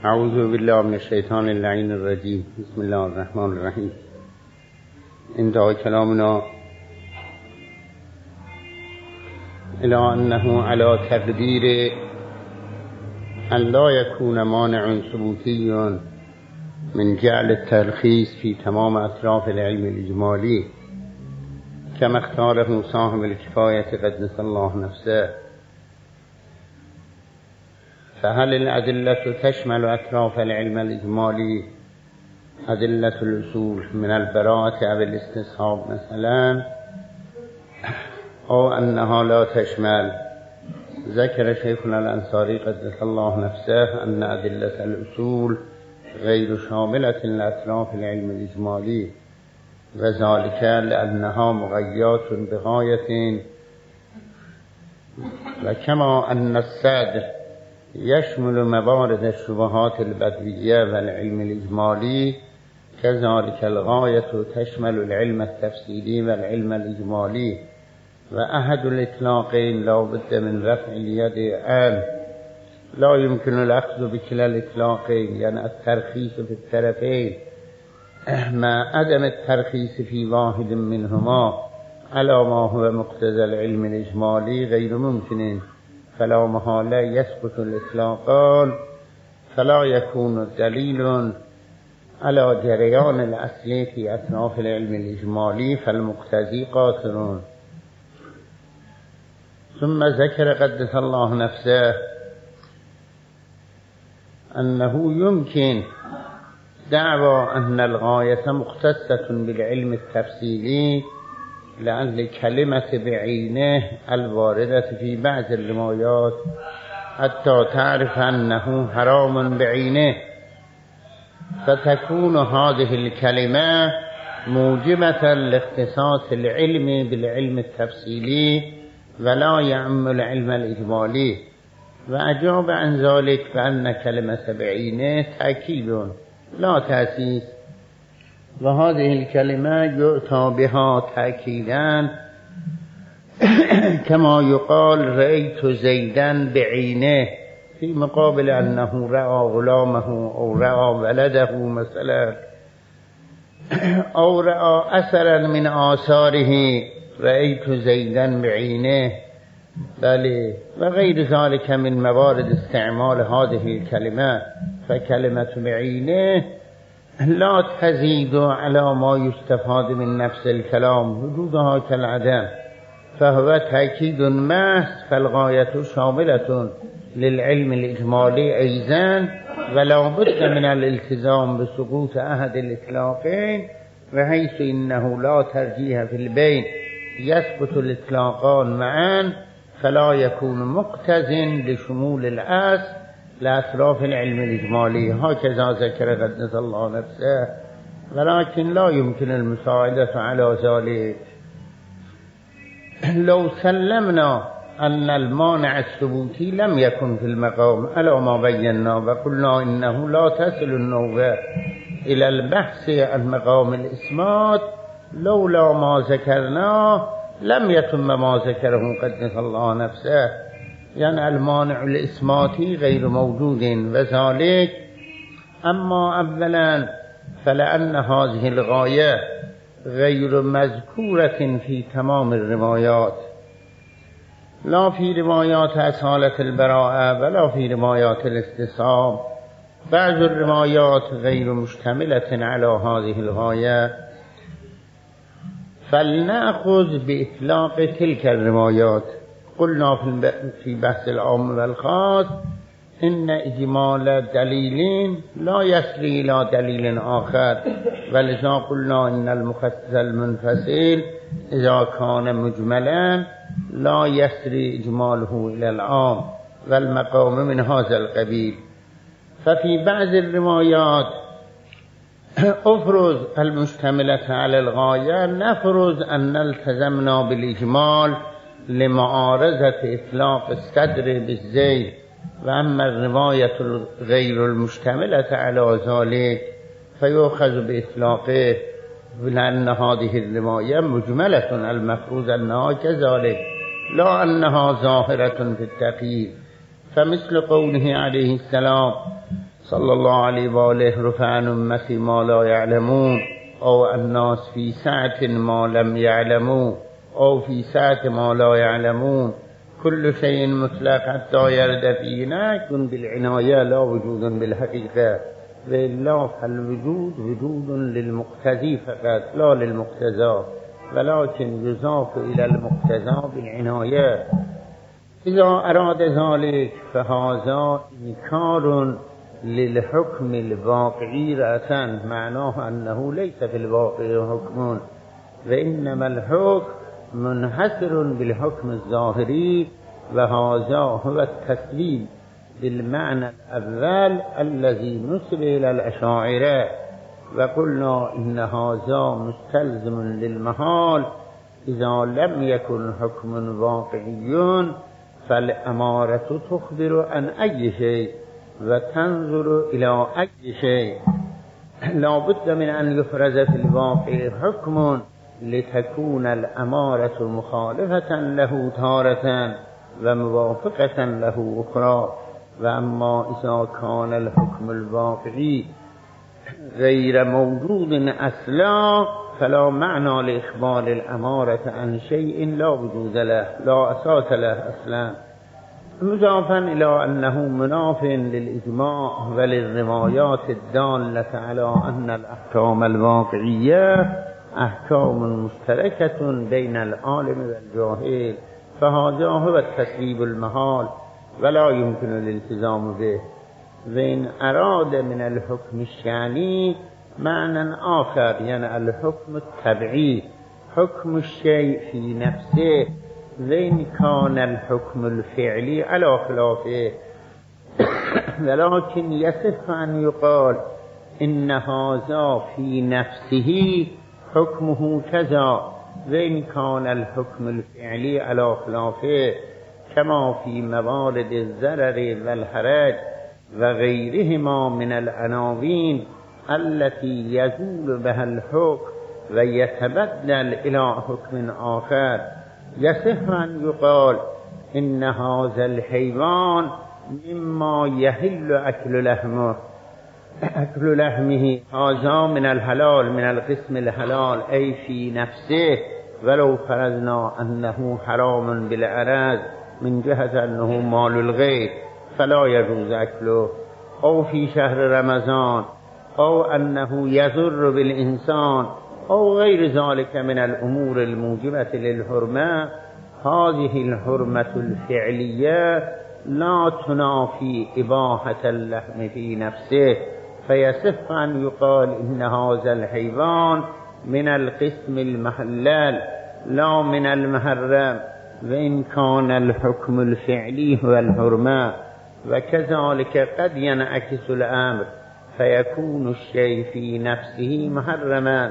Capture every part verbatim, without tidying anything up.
اعوذ بالله من الشیطان اللعین الرجیم. بسم الله الرحمن الرحیم. انتهى کلامنا الى انه على تقدیر ان لا يكون مانع ثبوتی من جعل الترخیص في تمام اطراف العلم الاجمالی كما اختاره صاحب الكفایة قدس الله نفسه. فهل الأدلة تشمل أطراف العلم الإجمالي أدلة الأصول من البراءة أو الاستصحاب مثلا، أو أنها لا تشمل؟ ذكر شيخنا الأنصاري قدس الله نفسه أن أدلة الأصول غير شاملة لأطراف العلم الإجمالي، وذلك لأنها مغيات بغاية، وكما أن الصدر يشمل موارد الشبهات البدوية والعلم الإجمالي، كذلك الغاية تشمل العلم التفصيلي والعلم الإجمالي، وأحد الإطلاقين لا بد من رفع اليد عنه. لا يمكن الأخذ بكلا الإطلاقين، يعني الترخيص في الطرفين مع عدم الترخيص في واحد منهما على ما هو مقتضى العلم الإجمالي غير ممكن، فلا محالة يسقط الإطلاقان، فلا يكون دليل على جريان الأصل في أطراف العلم الإجمالي، فالمقتضي قاصر. ثم ذكر قدس الله نفسه أنه يمكن دعوى أن الغاية مختصة بالعلم التفصيلي لأن كلمة بعينه الواردة في بعض الروايات حتى تعرف أنه حرام بعينه، فتكون هذه الكلمة موجبة لاختصاص العلم بالعلم التفصيلي ولا يعم العلم الإجمالي. وأجاب عن ذلك بأن كلمة بعينه تأكيد لا تأسيس، وهذه الكلمة يؤتى بها تأكيدا كما يقال رأيت زيدا بعينه، في مقابل أنه رأى غلامه أو رأى ولده مثلا، أو رأى أثرا من آثاره رأيت زيدا بعينه، بل وغير ذلك من موارد استعمال هذه الكلمة. فكلمة بعينه لا تزيد على ما يستفاد من نفس الكلام وجودها كالعدم، فهو تأكيد محض، فالغاية شاملة للعلم الإجمالي أيضا، ولا بد من الالتزام بسقوط أحد الإطلاقين، وحيث إنه لا ترجيح في البين يسقط الإطلاقان معا، فلا يكون مقتضٍ لشمول الأصل لأطراف العلم الإجمالي. هكذا ذكر قدس الله نفسه، ولكن لا يمكن المساعدة على ذلك. لو سلمنا أن المانع الثبوتي لم يكن في المقام على ما بينا، وقلنا إنه لا تصل النوبة إلى البحث عن مقام الإثبات، لولا ما ذكرناه لم يتم ما ذكره قدس الله نفسه، يعني المانع الإثباتي غير موجود، وذلك أما أولا فلأن هذه الغاية غير مذكورة في تمام الروايات، لا في روايات أصالة البراءة ولا في روايات الاستصحاب. بعض الروايات غير مشتملة على هذه الغاية، فلنأخذ بإطلاق تلك الروايات. قلنا في بحث العام والخاص إن إجمال دليل لا يسري إلى دليل آخر، ولذا قلنا إن المخصص المنفصل إذا كان مجملا لا يسري إجماله إلى العام، والمقام من هذا القبيل. ففي بعض الروايات أفرز المشتملة على الغاية، نفرز أن التزمنا بالإجمال لمعارضة إطلاق الصدر بالزيد، وأما الرواية غير المشتملة على ذلك فيؤخذ بإطلاقه، لأن هذه الرواية مجملة المفروض أنها كذلك، لا أنها ظاهرة في التقييد. فمثل قوله عليه السلام صلى الله عليه وآله رفع عن أمتي ما لا يعلمون أو الناس في سعة ما لم يعلموا أو في سعة ما لا يعلمون كل شيء مطلق حتى يرد فيه نكن بالعناية لا وجود بالحقيقة وإلا فالوجود وجود للمقتضي فقط لا للمقتضى ولكن يضاف إلى المقتضى بالعناية. إذا أراد ذلك فهذا إنكار للحكم الواقعي رأسا، معناه أنه ليس في الواقع حكم وإنما الحكم منحصر بالحكم الظاهري، وهذا هو التسليم بالمعنى الأول الذي نسب إلى الأشاعرة، وقلنا إن هذا مستلزم للمحال إذا لم يكن حكم واقعي فالأمارة تخبر عن أي شيء وتنظر إلى أي شيء، لا بد من أن يفرز في الواقع حكم لتكون الأمارة مخالفة له تارة وموافقة له أخرى. وأما إذا كان الحكم الواقعي غير موجود أصلا فلا معنى لإخبار الأمارة عن شيء لا وجود له لا أساس له أصلا، مضافا إلى أنه مناف للإجماع وللروايات الدالة على أن الأحكام الواقعية أحكام مشتركة بين العالم والجاهل، فهذا هو التسليب المحال ولا يمكن الالتزام به. وإن أراد من الحكم الشأني معنى آخر يعني الحكم التبعي، حكم الشيء في نفسه، وإن كان الحكم الفعلي على خلافه، ولكن يصح أن يقال إن هذا في نفسه حكمه كذا، وإن كان الحكم الفعلي على خلافه، كما في موارد الضرر والحرج وغيرهما من العناوين التي يزول بها الحكم ويتبدل إلى حكم آخر. يصح أن يقال إن هذا الحيوان مما يحل أكل لحمه أكل لحمه هذا من الحلال من القسم الحلال أي في نفسه، ولو فرضنا أنه حرام بالعرض من جهة أنه مال الغير فلا يجوز أكله، أو في شهر رمضان، أو أنه يضر بالإنسان أو غير ذلك من الأمور الموجبة للحرمة. هذه الحرمة الفعلية لا تنافي إباحة اللحم في نفسه، فيصح أن يقال إن هذا الحيوان من القسم المحلل لا من المحرم، وإن كان الحكم الفعلي هو الحرمة. وكذلك قد ينعكس الأمر فيكون الشيء في نفسه محرما،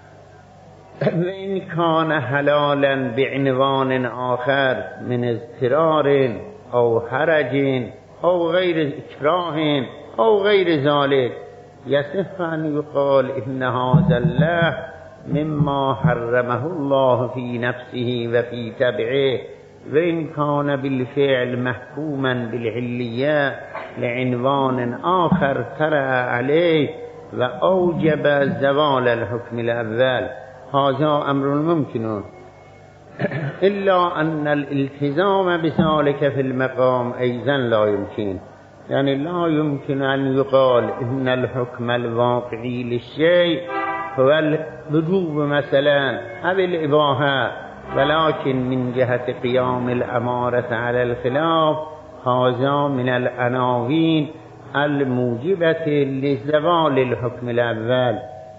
وإن كان حلالا بعنوان آخر من اضطرار أو حرج أو غير إكراه أو غير ذلك. يصح أن يقال إن هذا اللحم مما حرمه الله في نفسه وفي تبعه، وإن كان بالفعل محكوما بالحلية لعنوان آخر ترى عليه وأوجب زوال الحكم الأول. هذا أمر ممكن، إلا أن الالتزام بذلك في المقام أيضا لا يمكن، يعني لا يمكن أن يقال إن الحكم الواقعي للشيء هو الوجوب مثلا أو الإباحة، ولكن من جهة قيام الأمارة على الخلاف هذا من العناوين الموجبة لزوال الحكم الأول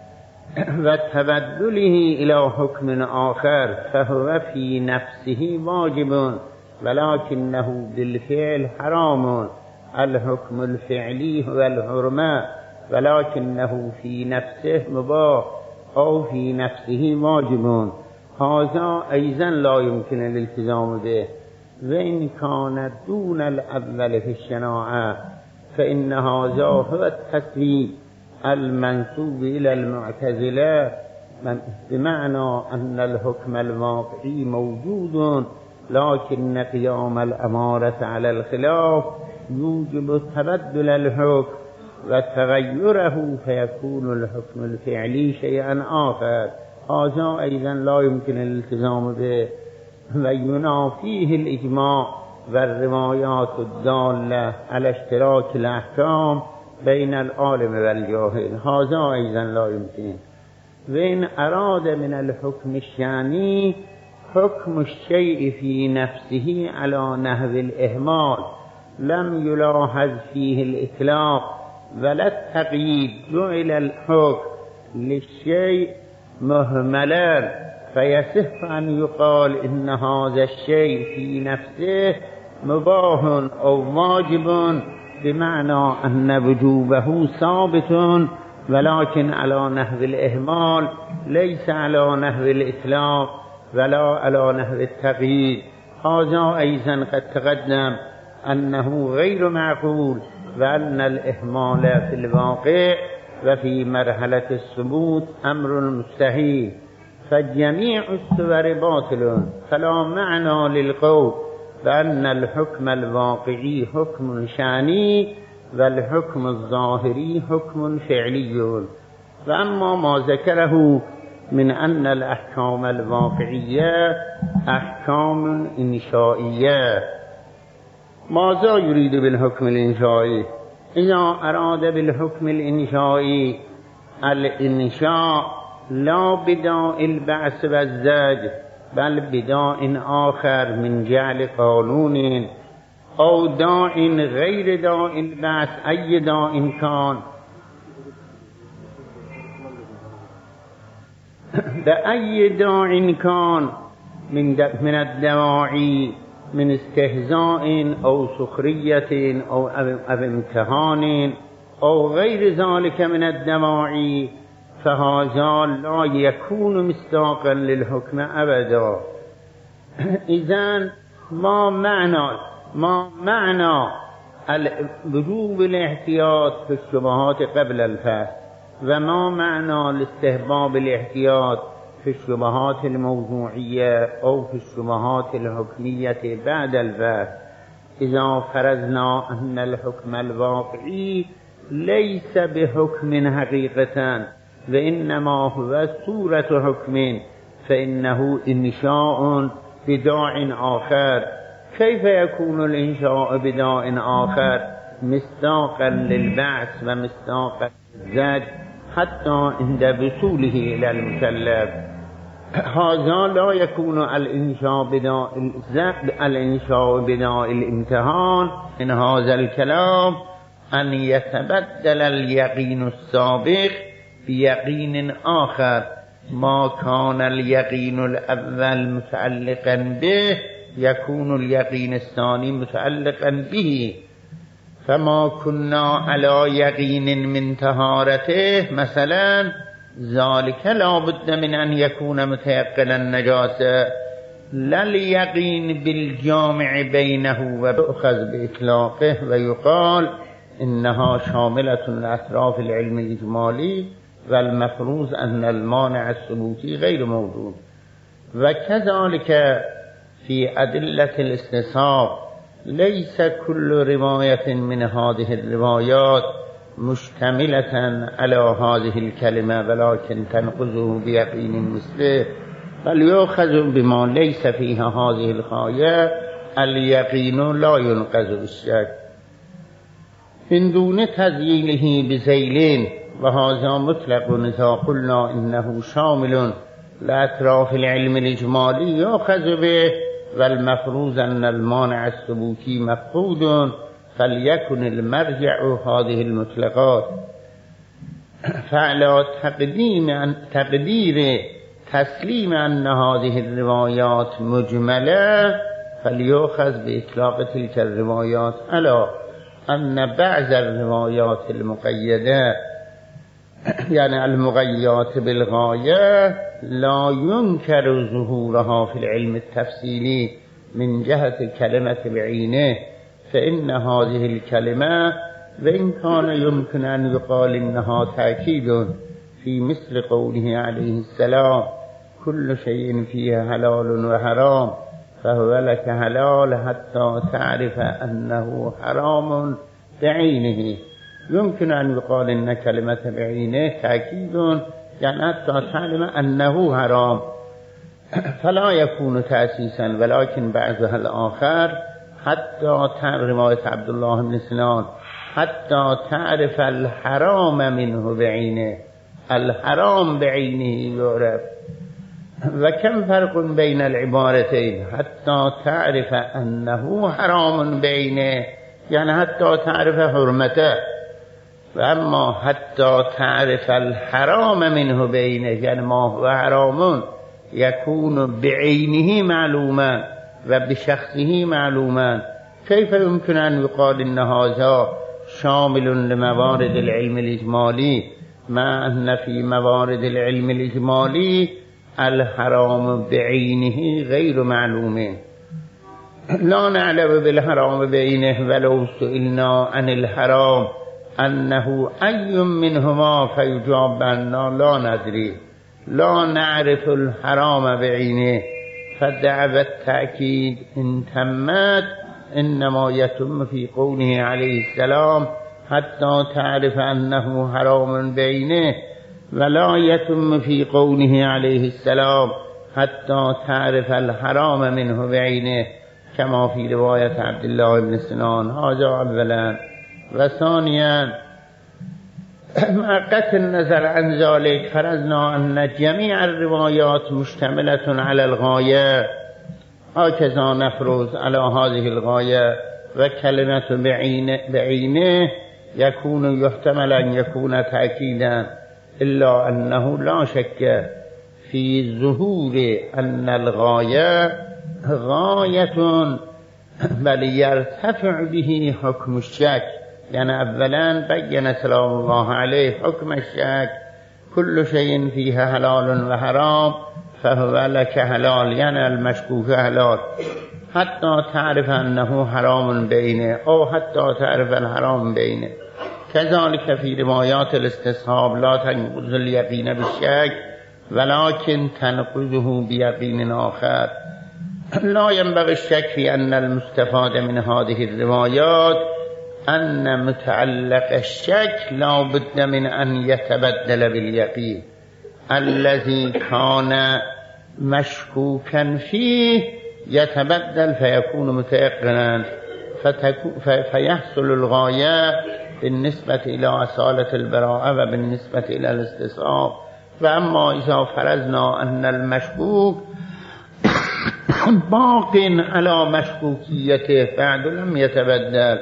وتبدله إلى حكم آخر، فهو في نفسه واجب ولكنه بالفعل حرام. الحكم الفعلي هو الحرمة ولكنه في نفسه مباح أو في نفسه واجب، هذا أيضا لا يمكن الالتزام به. وإن كان دون الأول في الشناعة فإن هذا هو التسليم المنسوب إلى المعتزلة، بمعنى أن الحكم الواقعي موجود لكن قيام الأمارة على الخلاف يوجب تبدل الحكم و تغیره فیکون الحکم الفعلی شیئا آخر. هذا ایضا لا يمكن الالتزام به و ینافیه الاجماع و الروایات الداله على اشتراک الاحکام بین العالم و الجاهل. هذا ایضا لا يمكن. و ان اراد من الحکم الشانی حکم الشیء فی نفسه على نحو الاهمال لم يلاحظ فيه الاطلاق ولا التقييد، جعل الحكم للشيء مهملا فيصح أن يقال إن هذا الشيء في نفسه مباح أو واجب، بمعنى أن وجوبه ثابت ولكن على نحو الإهمال ليس على نحو الإطلاق ولا على نحو التقييد. هذا أيضا قد تقدم أنه غير معقول، وأن الإهمال في الواقع وفي مرحلة الثبوت أمر مستحيل، فجميع الصور باطل، فلا معنى للقول بأن الحكم الواقعي حكم شاني والحكم الظاهري حكم فعلي. وأما ما ذكره من أن الأحكام الواقعية أحكام إنشائية. ماذا يريد بالحكم الإنشائي؟ إذا أراد بالحكم الإنشائي الإنشاء لا بداء البعث والزج، بل بداء آخر من جعل قانون أو داء غير داء البعث، أي داء كان، بأي داء كان من من الدواعي من استهزاء أو سخرية أو أو امتحان أو غير ذلك من الدواعي، فهذا لا يكون مصداقا للحكم أبدا. إذن ما معنى ما معنى وجوب الاحتياط في الشبهات قبل الفحص، وما معنى الاستحباب الاحتياط في الشبهات الموضوعية أو في الشبهات الحكمية بعد الفحص؟ إذا فرضنا أن الحكم الواقعي ليس بحكم حقيقة وإنما هو صورة حكم، فإنه إنشاء بداع آخر. كيف يكون الإنشاء بداع آخر مصداقا للبعث ومصداقا للزج حتى عند وصوله إلى المكلف؟ هذا لا يكون الإنشاء بداع الإنشاء بداع الامتحان. من هذا الكلام أن يتبدل اليقين السابق بيقين آخر، ما كان اليقين الأول متعلقا به يكون اليقين الثاني متعلقا به. فما كنا على يقين من طهارته مثلا ذلك لا بد من أن يكون متيقنا النجاسة، لا اليقين بالجامع بينه وبأخذ بإطلاقه ويقال إنها شاملة لأطراف العلم الإجمالي، والمفروض أن المانع الثبوتي غير موجود. وكذلك في أدلة الاستصحاب ليس كل رواية من هذه الروايات مشتملة على هذه الكلمة، ولكن تنقضه بيقين مثله، بل يؤخذ بما ليس فيها هذه الغاية. اليقين لا ينقض الشك من دون تزييله بزيلين، وهذا مطلق إذا قلنا إنه شامل لأطراف العلم الإجمالي يؤخذ به، والمفروض أن المانع الثبوتي مفقود، فليكن المرجع هذه المطلقات. فعلى تقديم تقدير تسليم أن هذه الروايات مجملة فليؤخذ بإطلاق تلك الروايات على أن بعض الروايات المقيدة يعني المغيات بالغاية لا ينكر ظهورها في العلم التفصيلي من جهة الكلمة بعينه، فإن هذه الكلمة وإن كان يمكن أن يقال إنها تأكيد في مثل قوله عليه السلام كل شيء فيه حلال وحرام فهو لك حلال حتى تعرف أنه حرام بعينه، يمكن أن يقال إن كلمة بعينه تأكيد يعني حتى تعلم أنه حرام فلا يكون تأسيسا، ولكن بعضها الآخر حتى تعرف رواية عبد الله بن سنان حتى تعرف الحرام منه بعينه، الحرام بعينه يعرف. وكم فرق بين العبارتين؟ حتى تعرف أنه حرام بعينه يعني حتى تعرف حرمته، وأما حتى تعرف الحرام منه بعينه يعني ما هو حرام يكون بعينه معلوما وبشخصه معلوما. كيف يمكن أن يقال إن هذا شامل لموارد العلم الإجمالي مع أن في موارد العلم الإجمالي الحرام بعينه غير معلوم؟ لا نعلم بالحرام بعينه ولو سئلنا عن الحرام أنه أي منهما فيجاب بأننا لا ندري، لا نعرف الحرام بعينه. فدعوى التأكيد إن تمت إنما يتم في قوله عليه السلام حتى تعرف أنه حرام بعينه، ولا يتم في قوله عليه السلام حتى تعرف الحرام منه بعينه كما في رواية عبد الله بن سنان. هذا أولا. وثانيا مع قطع النظر عن ذلك فرضنا أن جميع الروايات مشتملة على الغاية، هكذا نفرض على هذه الغاية. وكلمة بعينه, بعينه يكون يحتمل أن يكون تأكيدا، إلا أنه لا شك في ظهور أن الغاية غاية بل يرتفع به حكم الشك. يعني أولا بين سلام الله عليه حكم الشك، كل شيء فيها حلال وحرام فهو لك حلال يعني المشكوك حلال حتى تعرف أنه حرام بينه أو حتى تعرف الحرام بينه. كذلك في روايات الاستصحاب لا تنقض اليقين بالشك ولكن تنقضه بيقين آخر. لا ينبغي الشك في أن المستفاد من هذه الروايات أن متعلق الشك لا بد من أن يتبدل باليقين الذي كان مشكوكا فيه، يتبدل فيكون متيقنا فيحصل الغاية بالنسبة إلى أصالة البراءة وبالنسبة إلى الاستصحاب. فأما إذا فرضنا أن المشكوك باق على مشكوكيته بعد لم يتبدل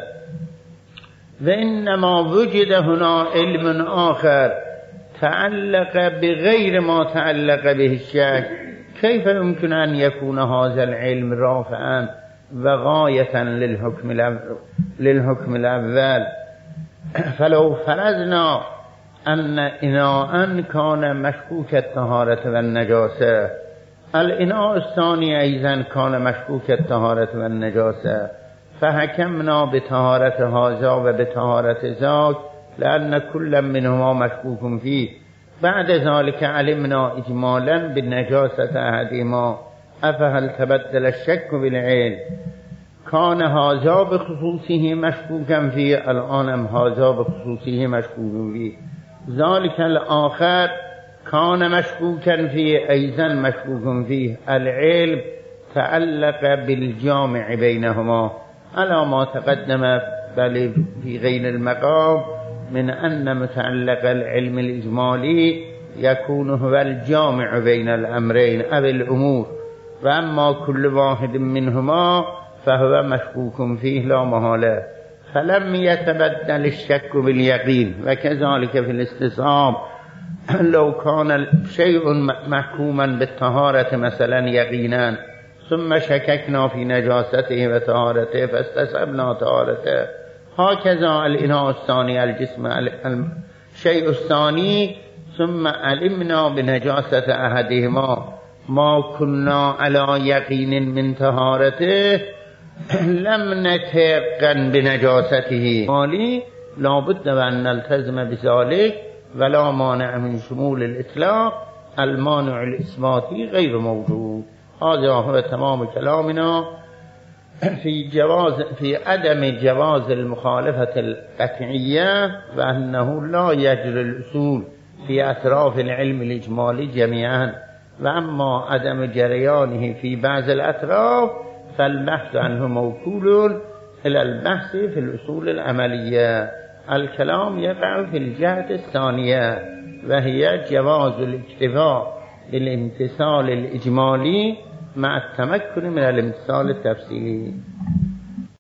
وإنما وجد هنا علم آخر تعلق بغير ما تعلق به الشك، كيف يمكن أن يكون هذا العلم رافعا وغاية للحكم الأول, للحكم الأول؟ فلو فرضنا أن إناء كان مشكوك الطهارة والنجاسة، الإناء الثاني أيضا كان مشكوك الطهارة والنجاسة، فحكمنا بطهارة هذا وبطهارة ذاك لأن كل منهما مشكوك فيه. بعد ذلك علمنا إجمالا بالنجاسة أحدهما، أفهل تبدل الشك بالعلم؟ كان هذا بخصوصه مشكوكا فيه، الآن هذا بخصوصه مشكوك فيه. ذلك الآخر كان مشكوكا فيه أيضا مشكوك فيه. العلم تعلق بالجامع بينهما على ما تقدم بل في غير المقام من أن متعلق العلم الإجمالي يكون هو الجامع بين الأمرين أو الأمور، وأما كل واحد منهما فهو مشكوك فيه لا محالة، فلم يتبدل الشك باليقين. وكذلك في الاستصحاب لو كان شيء محكوما بالطهارة مثلا يقينا ثم شككنا في نجاسته وطهارته فاستصحبنا طهارته، هكذا الإناء الثاني الجسم الشيء الثاني ثم علمنا بنجاسة أحدهما ما كنا على يقين من طهارته لم نتيقن بنجاسته، مالي لا بد أن نلتزم بذلك ولا مانع من شمول الإطلاق، المانع الإثباتي غير موجود. هذا هو تمام كلامنا في جواز في عدم جواز المخالفة القطعية وأنه لا يجري الأصول في أطراف العلم الإجمالي جميعا، وأما عدم جريانه في بعض الأطراف فالبحث عنه موكول إلى البحث في الأصول العملية. الكلام يقع في الجهة الثانية وهي جواز الاكتفاء بالامتثال الإجمالي مع التمكن من الامتثال التفصيلي.